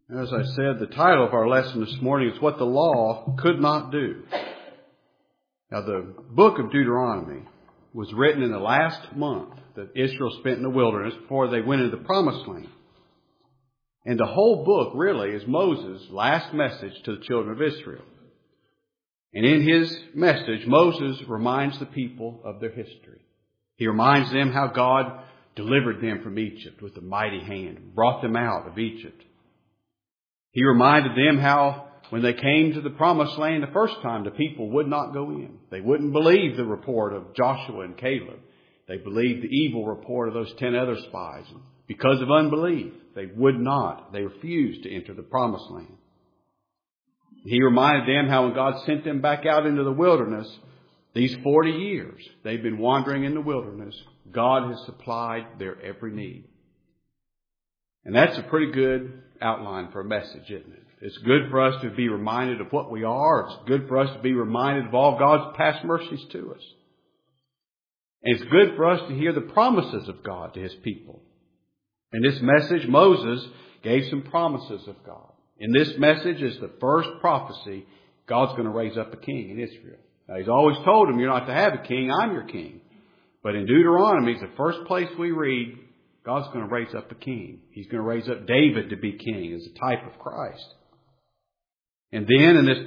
As I said, the title of our lesson this morning is What the Law Could Not Do. Now, the book of Deuteronomy was written in the last month that Israel spent in the wilderness before they went into the Promised Land. And the whole book really is Moses' last message to the children of Israel. And in his message, Moses reminds the people of their history. He reminds them how God delivered them from Egypt with a mighty hand, brought them out of Egypt. He reminded them how when they came to the Promised Land the first time, the people would not go in. They wouldn't believe the report of Joshua and Caleb. They believed the evil report of those 10 other spies. And because of unbelief, they refused to enter the Promised Land. He reminded them how when God sent them back out into the wilderness, these 40 years they've been wandering in the wilderness, God has supplied their every need. And that's a pretty good outline for a message, isn't it? It's good for us to be reminded of what we are. It's good for us to be reminded of all God's past mercies to us. And it's good for us to hear the promises of God to His people. In this message, Moses gave some promises of God. In this message is the first prophecy God's going to raise up a king in Israel. Now, He's always told them, you're not to have a king, I'm your king. But in Deuteronomy, it's the first place we read, God's going to raise up a king. He's going to raise up David to be king as a type of Christ. And then in this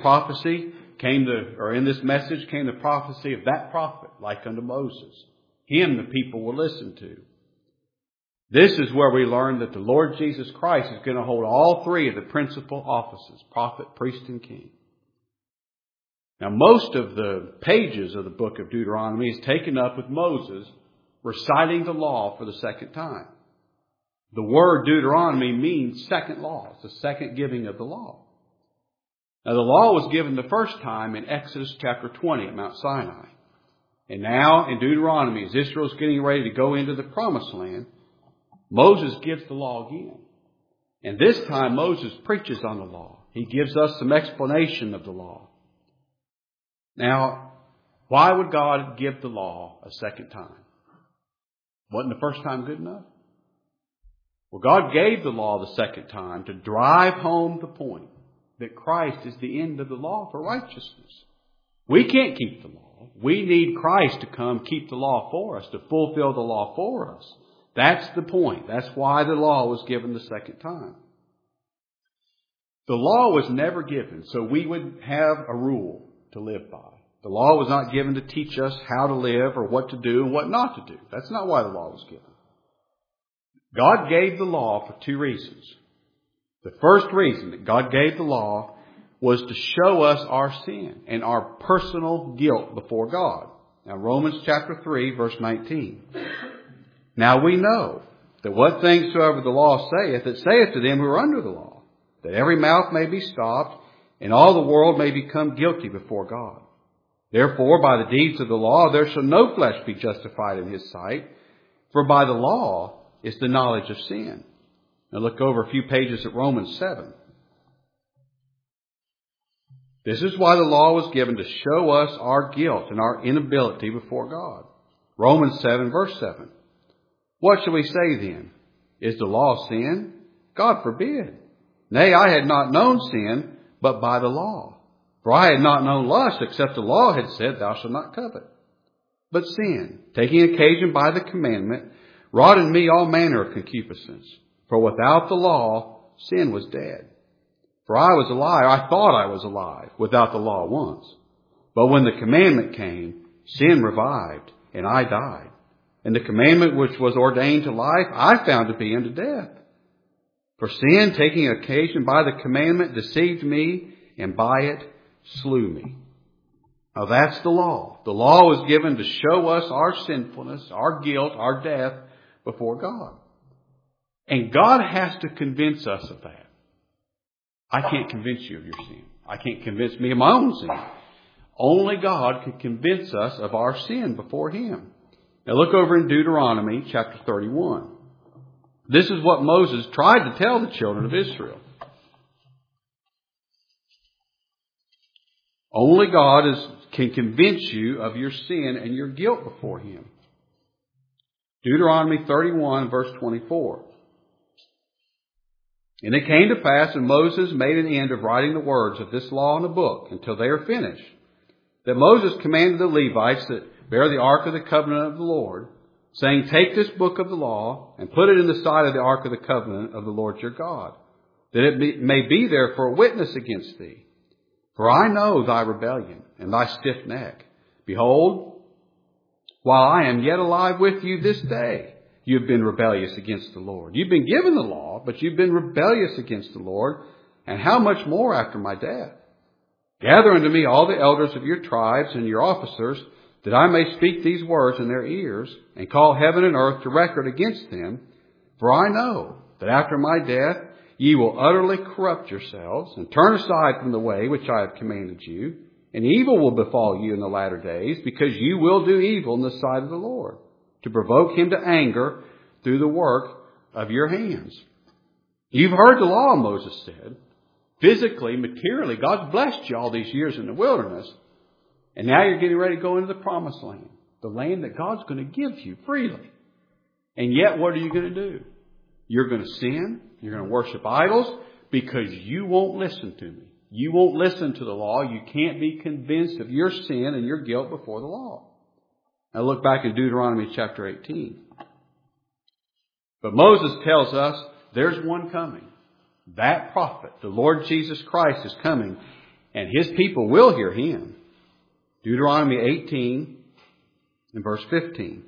message came the prophecy of that prophet, like unto Moses. Him the people will listen to. This is where we learn that the Lord Jesus Christ is going to hold all three of the principal offices, prophet, priest, and king. Now, most of the pages of the book of Deuteronomy is taken up with Moses reciting the law for the second time. The word Deuteronomy means second law. It's the second giving of the law. Now, the law was given the first time in Exodus chapter 20 at Mount Sinai. And now in Deuteronomy, as Israel's getting ready to go into the Promised Land, Moses gives the law again. And this time Moses preaches on the law. He gives us some explanation of the law. Now, why would God give the law a second time? Wasn't the first time good enough? Well, God gave the law the second time to drive home the point that Christ is the end of the law for righteousness. We can't keep the law. We need Christ to come keep the law for us, to fulfill the law for us. That's the point. That's why the law was given the second time. The law was never given so we would have a rule to live by. The law was not given to teach us how to live or what to do and what not to do. That's not why the law was given. God gave the law for two reasons. The first reason that God gave the law was to show us our sin and our personal guilt before God. Now, Romans chapter 3, verse 19. Now we know that what things soever the law saith, it saith to them who are under the law, that every mouth may be stopped, and all the world may become guilty before God. Therefore, by the deeds of the law, there shall no flesh be justified in His sight, for by the law is the knowledge of sin. Now look over a few pages at Romans 7. This is why the law was given, to show us our guilt and our inability before God. Romans 7, verse 7. What shall we say then? Is the law sin? God forbid. Nay, I had not known sin, but by the law. For I had not known lust, except the law had said, thou shalt not covet. But sin, taking occasion by the commandment, wrought in me all manner of concupiscence. For without the law, sin was dead. For I was alive, I thought I was alive, without the law once. But when the commandment came, sin revived, and I died. And the commandment which was ordained to life, I found to be unto death. For sin, taking occasion by the commandment, deceived me, and by it slew me. Now that's the law. The law was given to show us our sinfulness, our guilt, our death before God. And God has to convince us of that. I can't convince you of your sin. I can't convince me of my own sin. Only God can convince us of our sin before Him. Now look over in Deuteronomy chapter 31. This is what Moses tried to tell the children of Israel. Only God can convince you of your sin and your guilt before Him. Deuteronomy 31, verse 24. And it came to pass, when Moses made an end of writing the words of this law in a book until they are finished, that Moses commanded the Levites that bear the ark of the covenant of the Lord, saying, take this book of the law and put it in the side of the ark of the covenant of the Lord your God, that it may be there for a witness against thee. For I know thy rebellion and thy stiff neck. Behold, while I am yet alive with you this day, you have been rebellious against the Lord. You've been given the law, but you've been rebellious against the Lord. And how much more after my death? Gather unto me all the elders of your tribes and your officers, that I may speak these words in their ears, and call heaven and earth to record against them. For I know that after my death ye will utterly corrupt yourselves, and turn aside from the way which I have commanded you, and evil will befall you in the latter days, because you will do evil in the sight of the Lord, to provoke him to anger through the work of your hands. You've heard the law, Moses said. Physically, materially, God's blessed you all these years in the wilderness. And now you're getting ready to go into the promised land. The land that God's going to give you freely. And yet, what are you going to do? You're going to sin. You're going to worship idols because you won't listen to me. You won't listen to the law. You can't be convinced of your sin and your guilt before the law. Now look back in Deuteronomy chapter 18. But Moses tells us there's one coming. That prophet, the Lord Jesus Christ, is coming, and his people will hear him. Deuteronomy 18 and verse 18.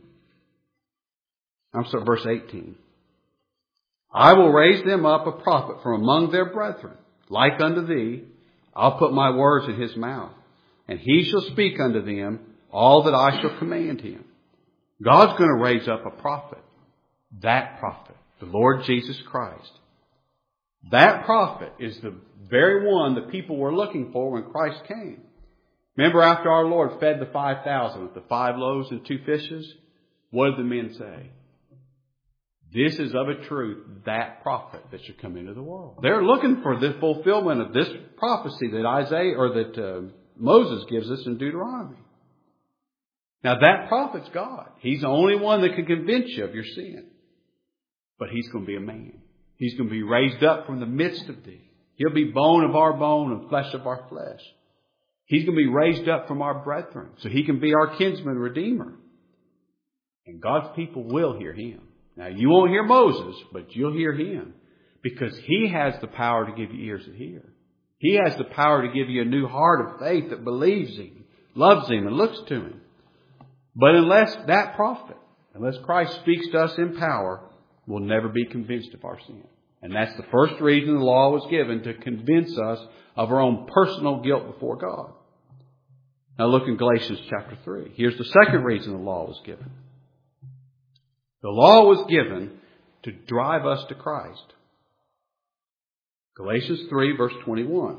I will raise them up a prophet from among their brethren, like unto thee. I'll put my words in his mouth, and he shall speak unto them all that I shall command him. God's going to raise up a prophet. That prophet, the Lord Jesus Christ. That prophet is the very one the people were looking for when Christ came. Remember, after our Lord fed the 5,000 with the 5 loaves and 2 fishes, what did the men say? This is of a truth that prophet that should come into the world. They're looking for the fulfillment of this prophecy that Isaiah or that Moses gives us in Deuteronomy. Now that prophet's God. He's the only one that can convince you of your sin. But he's going to be a man. He's going to be raised up from the midst of thee. He'll be bone of our bone and flesh of our flesh. He's going to be raised up from our brethren, so he can be our kinsman redeemer. And God's people will hear him. Now, you won't hear Moses, but you'll hear him, because he has the power to give you ears that hear. He has the power to give you a new heart of faith that believes him, loves him, and looks to him. But unless that prophet, unless Christ speaks to us in power, we'll never be convinced of our sin. And that's the first reason the law was given, to convince us of our own personal guilt before God. Now look in Galatians chapter 3. Here's the second reason the law was given. The law was given to drive us to Christ. Galatians 3 verse 21.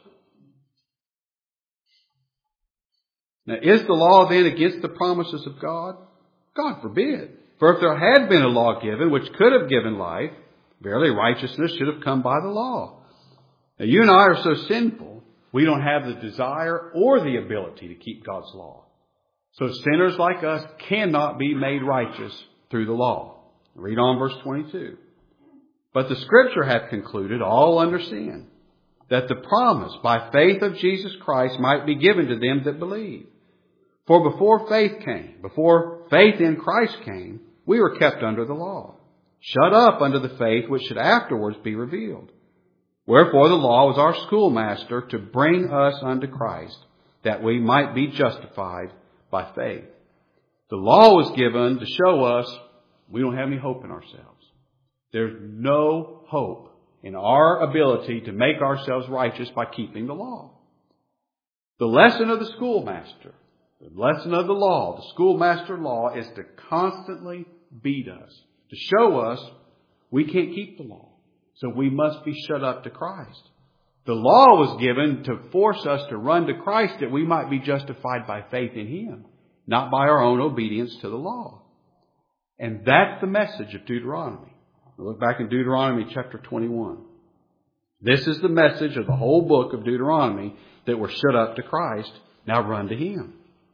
Now is the law then against the promises of God? God forbid. For if there had been a law given which could have given life, verily righteousness should have come by the law. Now you and I are so sinful, we don't have the desire or the ability to keep God's law. So sinners like us cannot be made righteous through the law. Read on verse 22. But the Scripture hath concluded all under sin, that the promise by faith of Jesus Christ might be given to them that believe. For before faith in Christ came, we were kept under the law, shut up under the faith which should afterwards be revealed. Wherefore the law was our schoolmaster to bring us unto Christ, that we might be justified by faith. The law was given to show us we don't have any hope in ourselves. There's no hope in our ability to make ourselves righteous by keeping the law. The lesson of the schoolmaster, the lesson of the law, the schoolmaster law, is to constantly beat us, to show us we can't keep the law. So we must be shut up to Christ. The law was given to force us to run to Christ that we might be justified by faith in him, not by our own obedience to the law. And that's the message of Deuteronomy. We'll look back in Deuteronomy chapter 21. This is the message of the whole book of Deuteronomy, that we're shut up to Christ. Now run to him.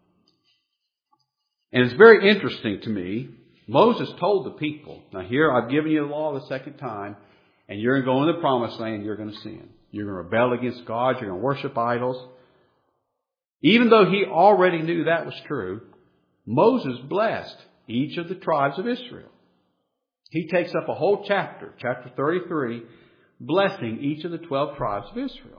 And it's very interesting to me. Moses told the people, now here I've given you the law the second time, and you're going to go in the promised land, you're going to sin. You're going to rebel against God. You're going to worship idols. Even though he already knew that was true, Moses blessed each of the tribes of Israel. He takes up a whole chapter, chapter 33, blessing each of the 12 tribes of Israel.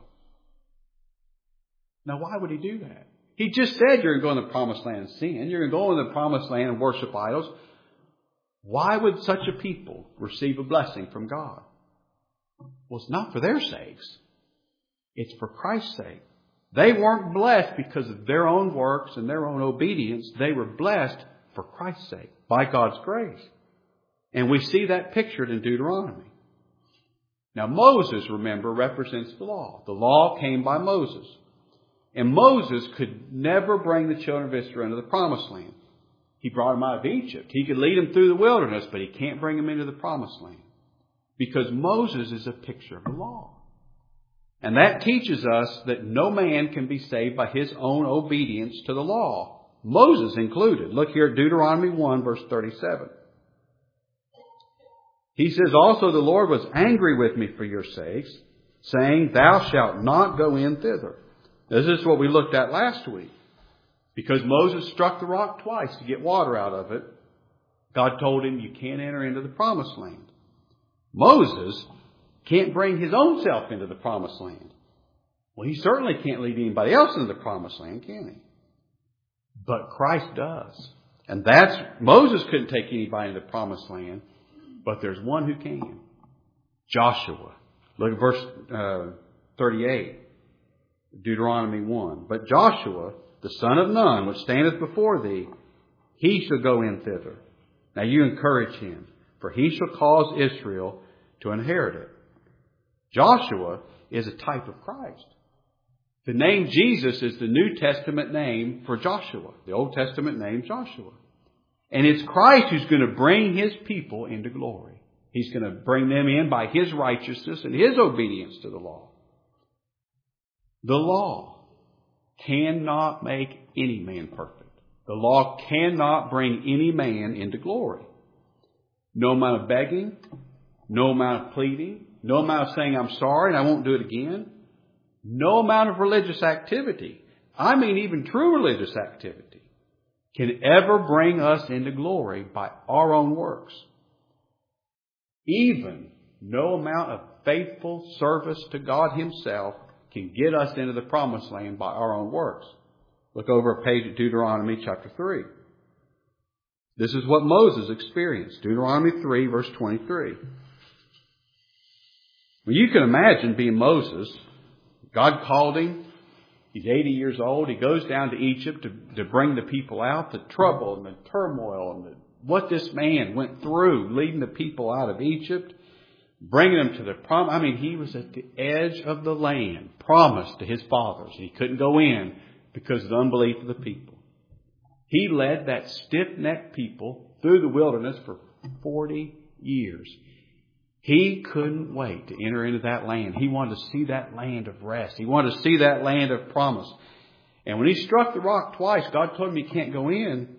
Now, why would he do that? He just said you're going to go in the promised land and sin. You're going to go in the promised land and worship idols. Why would such a people receive a blessing from God? Well, it's not for their sakes. It's for Christ's sake. They weren't blessed because of their own works and their own obedience. They were blessed for Christ's sake, by God's grace. And we see that pictured in Deuteronomy. Now, Moses, remember, represents the law. The law came by Moses. And Moses could never bring the children of Israel into the promised land. He brought them out of Egypt. He could lead them through the wilderness, but he can't bring them into the promised land. Because Moses is a picture of the law. And that teaches us that no man can be saved by his own obedience to the law. Moses included. Look here at Deuteronomy 1, verse 37. He says, also the Lord was angry with me for your sakes, saying, thou shalt not go in thither. This is what we looked at last week. Because Moses struck the rock twice to get water out of it, God told him you can't enter into the promised land. Moses can't bring his own self into the promised land. Well, he certainly can't lead anybody else into the promised land, can he? But Christ does. And Moses couldn't take anybody into the promised land, but there's one who can. Joshua. Look at verse 38. Deuteronomy 1. But Joshua, the son of Nun, which standeth before thee, he shall go in thither. Now you encourage him, for he shall cause Israel to inherit it. Joshua is a type of Christ. The name Jesus is the New Testament name for Joshua. The Old Testament name, Joshua. And it's Christ who's going to bring his people into glory. He's going to bring them in by his righteousness and his obedience to the law. The law cannot make any man perfect. The law cannot bring any man into glory. No amount of begging, no amount of pleading, no amount of saying I'm sorry and I won't do it again, no amount of religious activity, I mean even true religious activity, can ever bring us into glory by our own works. Even no amount of faithful service to God himself can get us into the promised land by our own works. Look over a page at Deuteronomy chapter 3. This is what Moses experienced. Deuteronomy 3, verse 23. Well, you can imagine being Moses. God called him. He's 80 years old. He goes down to Egypt to bring the people out. The trouble and the turmoil and what this man went through leading the people out of Egypt, bringing them to the promise. I mean, he was at the edge of the land, promised to his fathers. He couldn't go in because of the unbelief of the people. He led that stiff-necked people through the wilderness for 40 years. He couldn't wait to enter into that land. He wanted to see that land of rest. He wanted to see that land of promise. And when he struck the rock twice, God told him he can't go in.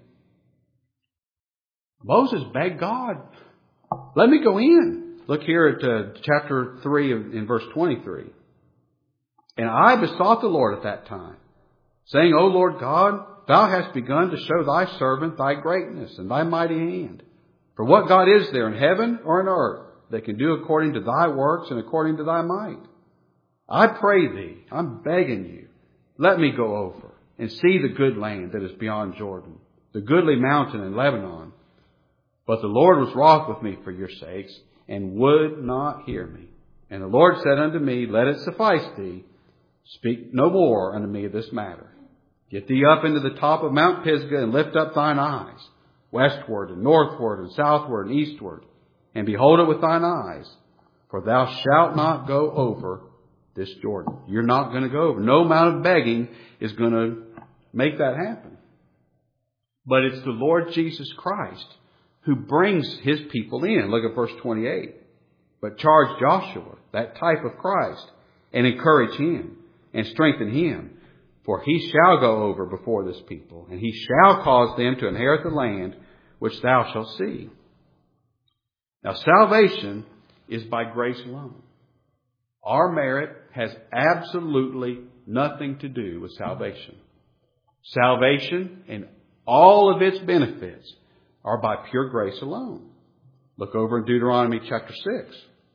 Moses begged God, let me go in. Look here at chapter 3 in verse 23. And I besought the Lord at that time, saying, O Lord God, thou hast begun to show thy servant thy greatness and thy mighty hand. For what God is there in heaven or in earth that can do according to thy works and according to thy might? I pray thee, I'm begging you, let me go over and see the good land that is beyond Jordan, the goodly mountain in Lebanon. But the Lord was wroth with me for your sakes, and would not hear me. And the Lord said unto me, let it suffice thee. Speak no more unto me of this matter. Get thee up into the top of Mount Pisgah, and lift up thine eyes, westward and northward and southward and eastward, and behold it with thine eyes. For thou shalt not go over this Jordan. You're not going to go over. No amount of begging is going to make that happen. But it's the Lord Jesus Christ who brings his people in. Look at verse 28. But charge Joshua, that type of Christ, and encourage him and strengthen him. For he shall go over before this people, and he shall cause them to inherit the land which thou shalt see. Now salvation is by grace alone. Our merit has absolutely nothing to do with salvation. Salvation and all of its benefits are by pure grace alone. Look over in Deuteronomy chapter 6.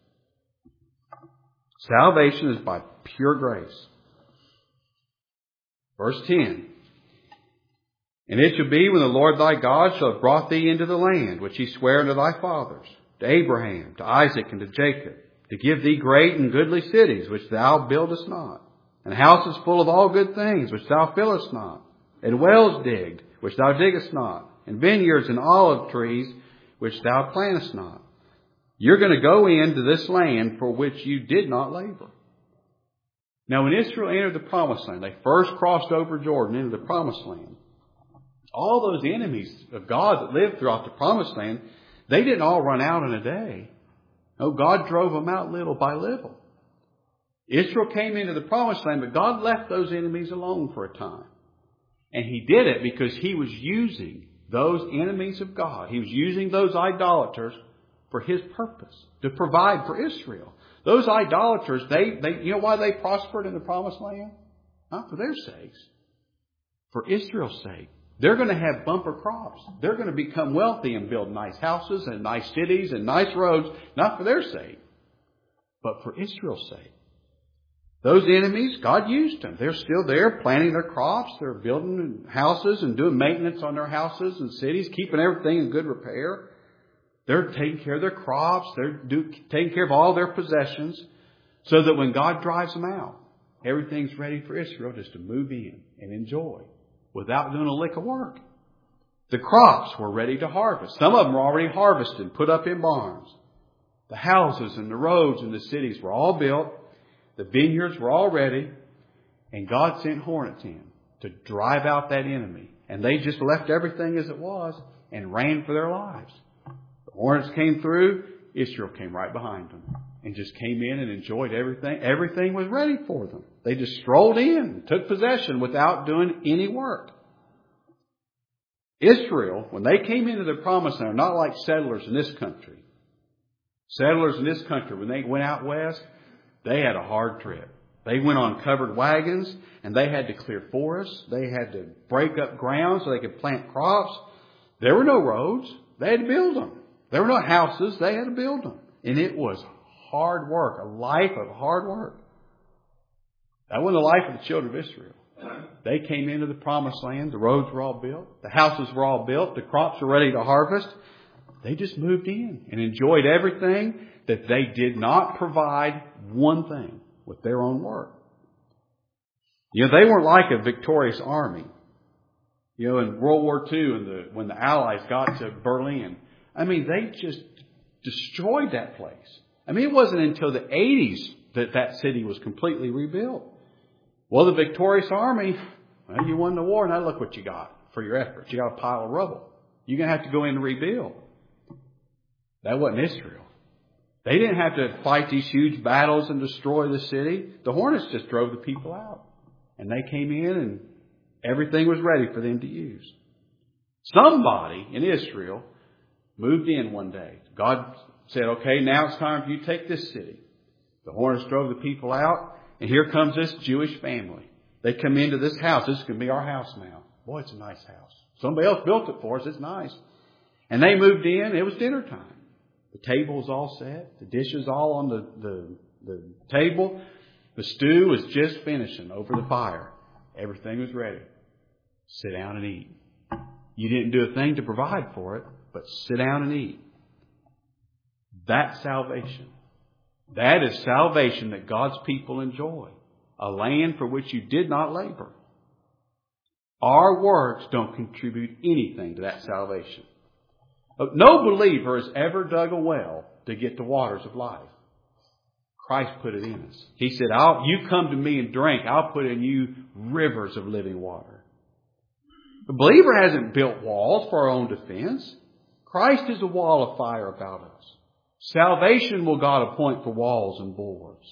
Salvation is by pure grace. Verse 10. And it shall be when the Lord thy God shall have brought thee into the land which he sware unto thy fathers, to Abraham, to Isaac, and to Jacob, to give thee great and goodly cities which thou buildest not, and houses full of all good things which thou fillest not, and wells digged which thou diggest not, and vineyards and olive trees which thou plantest not. You're going to go into this land for which you did not labor. Now, when Israel entered the Promised Land, they first crossed over Jordan into the Promised Land. All those enemies of God that lived throughout the Promised Land, they didn't all run out in a day. No, God drove them out little by little. Israel came into the Promised Land, but God left those enemies alone for a time. And He did it because He was using those enemies of God. He was using those idolaters for His purpose, to provide for Israel. Those idolaters, they you know why they prospered in the Promised Land? Not for their sakes. For Israel's sake. They're going to have bumper crops. They're going to become wealthy and build nice houses and nice cities and nice roads, not for their sake, but for Israel's sake. Those enemies, God used them. They're still there planting their crops. They're building houses and doing maintenance on their houses and cities, keeping everything in good repair. They're taking care of their crops. They're taking care of all their possessions so that when God drives them out, everything's ready for Israel just to move in and enjoy without doing a lick of work. The crops were ready to harvest. Some of them were already harvested, put up in barns. The houses and the roads and the cities were all built. The vineyards were all ready. And God sent hornets in to drive out that enemy. And they just left everything as it was and ran for their lives. The hornets came through. Israel came right behind them and just came in and enjoyed everything. Everything was ready for them. They just strolled in, took possession without doing any work. Israel, when they came into the Promised Land, are not like settlers in this country. Settlers in this country, when they went out west, they had a hard trip. They went on covered wagons, and they had to clear forests. They had to break up ground so they could plant crops. There were no roads. They had to build them. There were no houses. They had to build them. And it was hard work, a life of hard work. That wasn't the life of the children of Israel. They came into the Promised Land. The roads were all built. The houses were all built. The crops were ready to harvest. They just moved in and enjoyed everything that they did not provide one thing with their own work. You know, they weren't like a victorious army. You know, in World War II, when the Allies got to Berlin, I mean, they just destroyed that place. I mean, it wasn't until the 80s that city was completely rebuilt. Well, the victorious army, well, you won the war. Now look what you got for your efforts. You got a pile of rubble. You're going to have to go in and rebuild. That wasn't Israel. They didn't have to fight these huge battles and destroy the city. The hornets just drove the people out. And they came in and everything was ready for them to use. Somebody in Israel moved in one day. God said, okay, now it's time for you to take this city. The hornets drove the people out. And here comes this Jewish family. They come into this house. This is going to be our house now. Boy, it's a nice house. Somebody else built it for us. It's nice. And they moved in. It was dinner time. The table was all set. The dishes all on the table. The stew was just finishing over the fire. Everything was ready. Sit down and eat. You didn't do a thing to provide for it, but sit down and eat. That's salvation. That is salvation that God's people enjoy. A land for which you did not labor. Our works don't contribute anything to that salvation. No believer has ever dug a well to get the waters of life. Christ put it in us. He said, you come to me and drink. I'll put in you rivers of living water. The believer hasn't built walls for our own defense. Christ is a wall of fire about us. Salvation will God appoint for walls and bulwarks.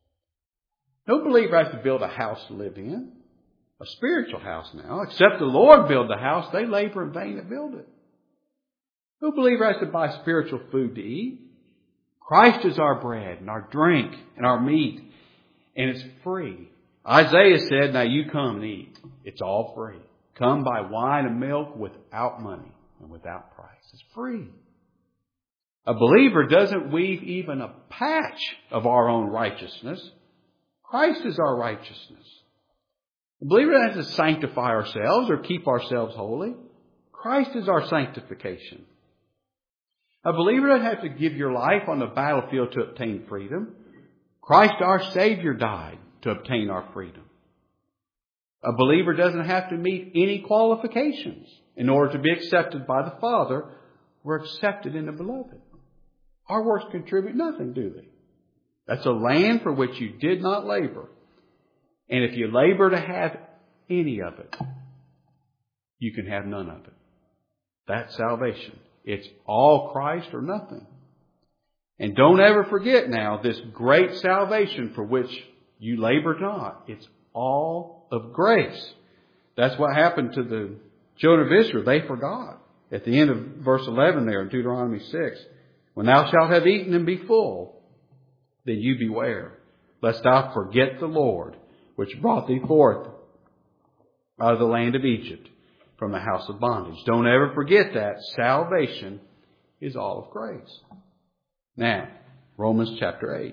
No believer has to build a house to live in. A spiritual house now. Except the Lord build the house, they labor in vain to build it. No believer has to buy spiritual food to eat. Christ is our bread and our drink and our meat. And it's free. Isaiah said, now you come and eat. It's all free. Come buy wine and milk without money and without price. It's free. A believer doesn't weave even a patch of our own righteousness. Christ is our righteousness. A believer doesn't have to sanctify ourselves or keep ourselves holy. Christ is our sanctification. A believer doesn't have to give your life on the battlefield to obtain freedom. Christ our Savior died to obtain our freedom. A believer doesn't have to meet any qualifications in order to be accepted by the Father. We're accepted in the Beloved. Our works contribute nothing, do they? That's a land for which you did not labor. And if you labor to have any of it, you can have none of it. That's salvation. It's all Christ or nothing. And don't ever forget now this great salvation for which you labored not. It's all of grace. That's what happened to the children of Israel. They forgot. At the end of verse 11 there in Deuteronomy 6. When thou shalt have eaten and be full, then you beware, lest thou forget the Lord, which brought thee forth out of the land of Egypt, from the house of bondage. Don't ever forget that. Salvation is all of grace. Now, Romans chapter 8.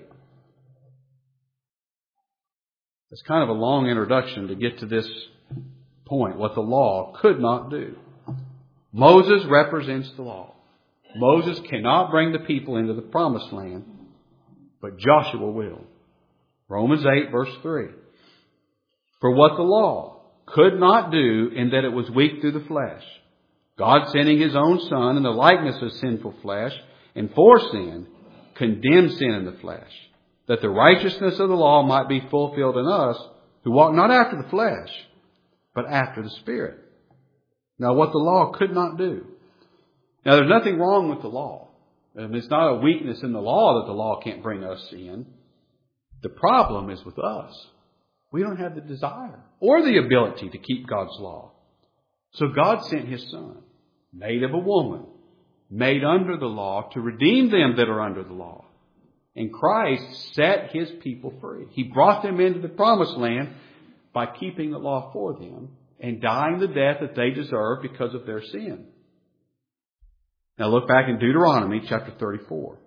It's kind of a long introduction to get to this point, what the law could not do. Moses represents the law. Moses cannot bring the people into the promised land, but Joshua will. Romans 8 verse 3. For what the law could not do in that it was weak through the flesh, God sending His own Son in the likeness of sinful flesh, and for sin, condemned sin in the flesh, that the righteousness of the law might be fulfilled in us, who walk not after the flesh, but after the Spirit. Now, what the law could not do. Now, there's nothing wrong with the law. It's not a weakness in the law that the law can't bring us in. The problem is with us. We don't have the desire or the ability to keep God's law. So God sent His Son, made of a woman, made under the law, to redeem them that are under the law. And Christ set His people free. He brought them into the promised land by keeping the law for them and dying the death that they deserve because of their sin. Now look back in Deuteronomy chapter 34.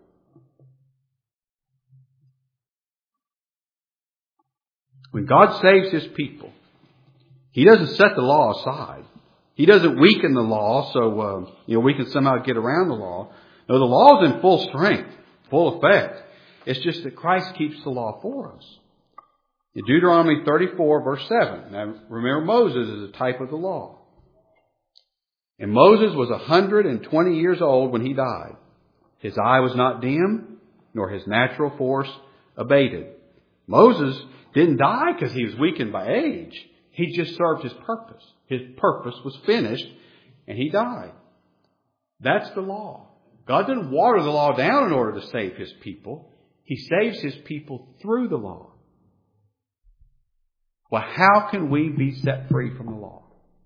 When God saves His people, He doesn't set the law aside. He doesn't weaken the law so we can somehow get around the law. No, the law is in full strength, full effect. It's just that Christ keeps the law for us. In Deuteronomy 34 verse 7. Now remember, Moses is a type of the law. And Moses was 120 years old when he died. His eye was not dim, nor his natural force abated. Moses didn't die because he was weakened by age. He just served his purpose. His purpose was finished, and he died. That's the law. God didn't water the law down in order to save His people. He saves His people through the law. Well, how can we be set free from the law?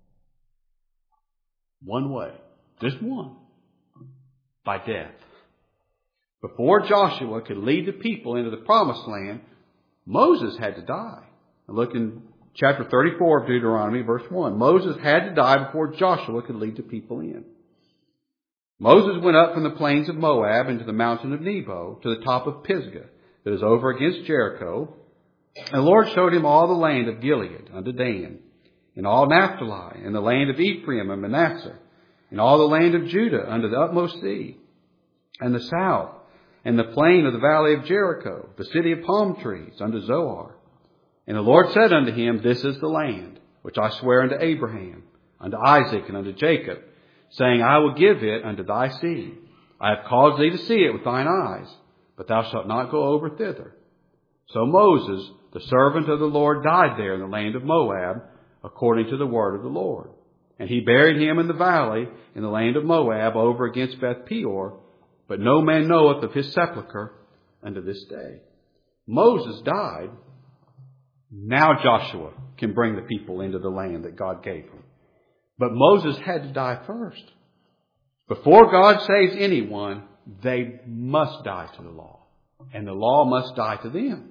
One way. Just one. By death. Before Joshua could lead the people into the promised land, Moses had to die. Now look in chapter 34 of Deuteronomy, verse 1. Moses had to die before Joshua could lead the people in. Moses went up from the plains of Moab into the mountain of Nebo to the top of Pisgah that is over against Jericho. And the Lord showed him all the land of Gilead unto Dan, and all Naphtali, and the land of Ephraim and Manasseh, and all the land of Judah unto the utmost sea, and the south, and the plain of the valley of Jericho, the city of palm trees, unto Zoar. And the Lord said unto him, This is the land which I swear unto Abraham, unto Isaac, and unto Jacob, saying, I will give it unto thy seed. I have caused thee to see it with thine eyes, but thou shalt not go over thither. So Moses, the servant of the Lord, died there in the land of Moab, according to the word of the Lord. And he buried him in the valley in the land of Moab over against Beth Peor, but no man knoweth of his sepulchre unto this day. Moses died. Now Joshua can bring the people into the land that God gave them. But Moses had to die first. Before God saves anyone, they must die to the law. And the law must die to them.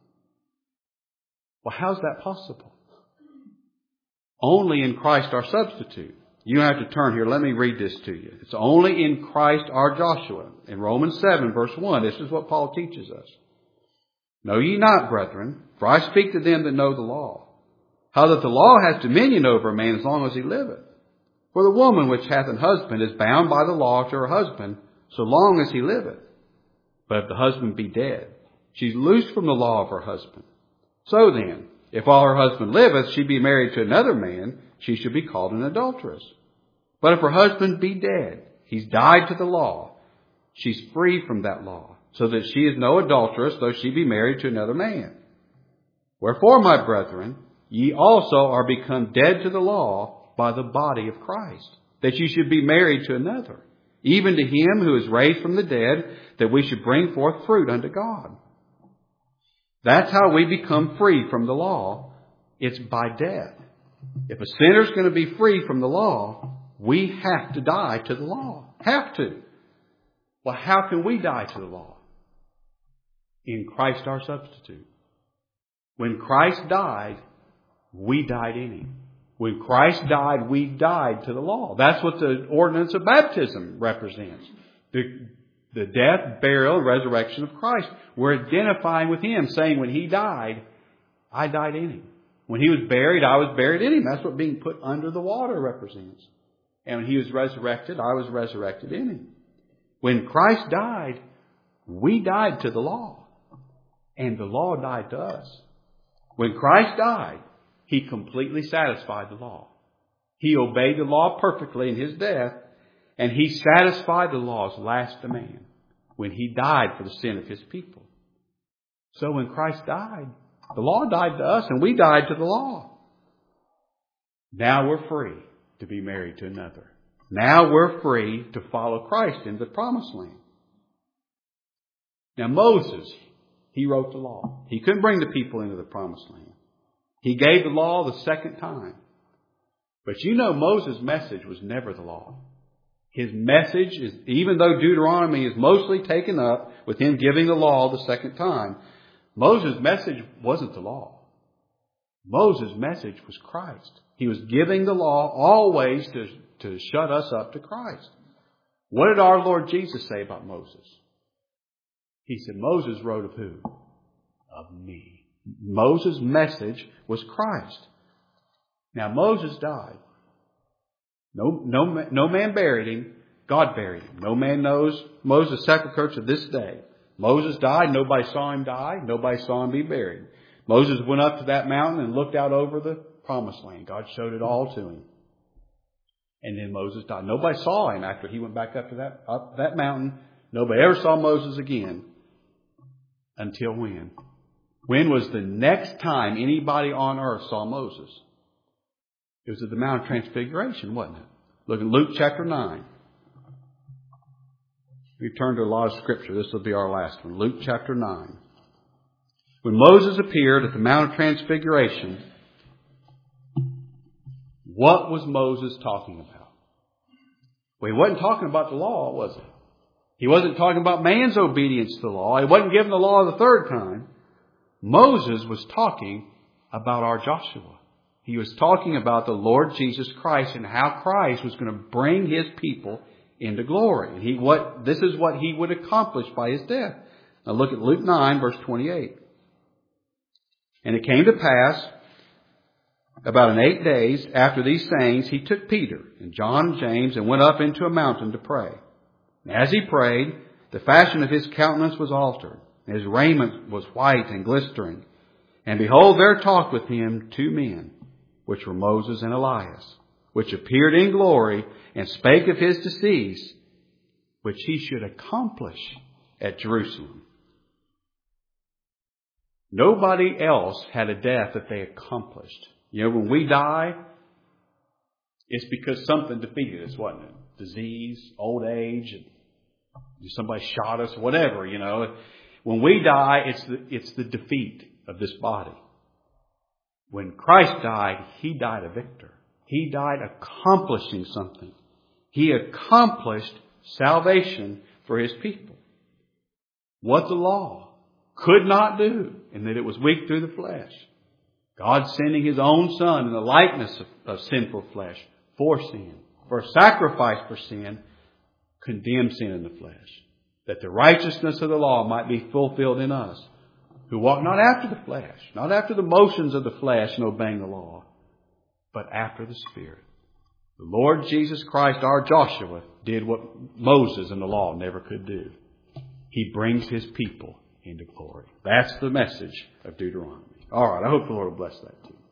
Well, how's that possible? Only in Christ our substitute. You have to turn here. Let me read this to you. It's only in Christ our Joshua. In Romans 7 verse 1, this is what Paul teaches us. Know ye not, brethren, for I speak to them that know the law, how that the law has dominion over a man as long as he liveth. For the woman which hath an husband is bound by the law to her husband so long as he liveth. But if the husband be dead, she is loosed from the law of her husband. So then, if while her husband liveth she be married to another man, she should be called an adulteress. But if her husband be dead, he's died to the law, she's free from that law, so that she is no adulteress, though she be married to another man. Wherefore, my brethren, ye also are become dead to the law by the body of Christ, that ye should be married to another, even to him who is raised from the dead, that we should bring forth fruit unto God. That's how we become free from the law. It's by death. If a sinner's going to be free from the law, we have to die to the law. Have to. Well, how can we die to the law? In Christ our substitute. When Christ died, we died in him. When Christ died, we died to the law. That's what the ordinance of baptism represents. The death, burial, and resurrection of Christ. We're identifying with him, saying when he died, I died in him. When he was buried, I was buried in him. That's what being put under the water represents. And when he was resurrected, I was resurrected in him. When Christ died, we died to the law. And the law died to us. When Christ died, he completely satisfied the law. He obeyed the law perfectly in his death, and he satisfied the law's last demand when he died for the sin of his people. So when Christ died, the law died to us and we died to the law. Now we're free to be married to another. Now we're free to follow Christ into the promised land. Now Moses, he wrote the law. He couldn't bring the people into the promised land. He gave the law the second time. But you know Moses' message was never the law. His message is, even though Deuteronomy is mostly taken up with him giving the law the second time, Moses' message wasn't the law. Moses' message was Christ. He was giving the law always to shut us up to Christ. What did our Lord Jesus say about Moses? He said, Moses wrote of who? Of me. Moses' message was Christ. Now Moses died. No man buried him. God buried him. No man knows Moses' sepulchre to this day. Moses died. Nobody saw him die. Nobody saw him be buried. Moses went up to that mountain and looked out over the promised land. God showed it all to him. And then Moses died. Nobody saw him after he went back up that mountain. Nobody ever saw Moses again. Until when? When was the next time anybody on earth saw Moses? It was at the Mount of Transfiguration, wasn't it? Look at Luke chapter 9. We've turned to a lot of scripture. This will be our last one. Luke chapter 9. When Moses appeared at the Mount of Transfiguration, what was Moses talking about? Well, he wasn't talking about the law, was he? He wasn't talking about man's obedience to the law. He wasn't given the law the third time. Moses was talking about our Joshua. He was talking about the Lord Jesus Christ and how Christ was going to bring his people into glory. And this is what he would accomplish by his death. Now look at Luke 9, verse 28. And it came to pass, about in 8 days after these sayings, he took Peter and John and James and went up into a mountain to pray. And as he prayed, the fashion of his countenance was altered. And his raiment was white and glistering. And behold, there talked with him 2 men, which were Moses and Elias, which appeared in glory and spake of his decease, which he should accomplish at Jerusalem. Nobody else had a death that they accomplished. You know, when we die, it's because something defeated us, wasn't it? Disease, old age, somebody shot us, whatever, you know. When we die, it's the defeat of this body. When Christ died, he died a victor. He died accomplishing something. He accomplished salvation for His people. What the law could not do, and that it was weak through the flesh. God sending His own Son in the likeness of sinful flesh for sin, for a sacrifice for sin, condemned sin in the flesh, that the righteousness of the law might be fulfilled in us, who walk not after the flesh, not after the motions of the flesh in obeying the law, but after the Spirit. The Lord Jesus Christ, our Joshua, did what Moses and the law never could do. He brings His people into glory. That's the message of Deuteronomy. All right, I hope the Lord will bless that too.